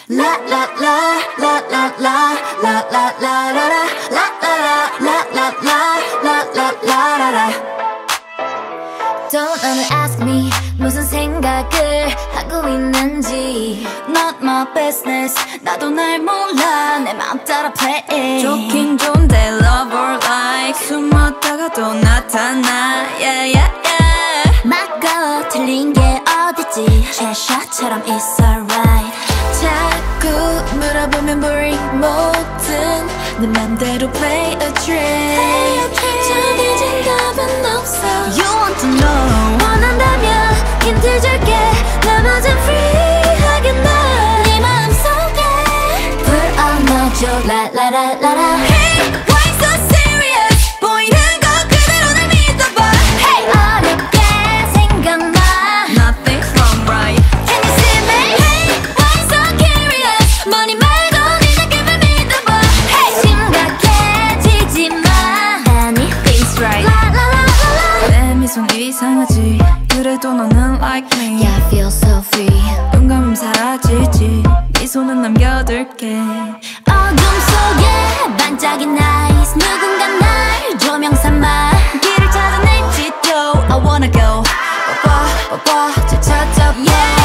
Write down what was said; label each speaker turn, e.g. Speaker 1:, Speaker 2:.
Speaker 1: La la la la la la la la la la la la la la la la la la. Don't wanna ask me 무슨 생각을 하고 있는지. Not my business. 나도 날 몰라 내 맘 따라 play.
Speaker 2: 좋긴 좋은데 love or like 숨었다가 또 나타나 yeah yeah yeah.
Speaker 1: 맞고 틀린 게 어딨지. 최샤처럼 it's alright.
Speaker 2: 자꾸 물어보면 boring 뭐든 내 맘대로 play a trick. 정해진 답은 없어.
Speaker 1: You want to know. 원한다면 힌트 줄게. 나머진 free 하겠나. 네 마음속에 불 안아줘. La la la la la.
Speaker 2: Hey, why so serious? 보이는 거 그대로 날 믿어봐.
Speaker 1: Hey, 어렵게 생각마.
Speaker 2: Nothing's wrong, right?
Speaker 1: Can you see me? Hey, why so curious? 뭐니 말고 네 느낌을 믿어봐. Hey, 심각해지지 마. Anything's right. La la la la la.
Speaker 2: 내 미소는 이상하지. 그래도 너는 like me.
Speaker 1: Yeah, I feel so free.
Speaker 2: 눈 감으면 사라지지. 미소는 남겨둘게.
Speaker 1: 어둠 속에 반짝인 nice. 누군가 날 조명 삼아
Speaker 2: 길을 찾아낼지도 I wanna go.
Speaker 1: 뽀뽀 뽀뽀 저 찾아봐.
Speaker 2: Yeah.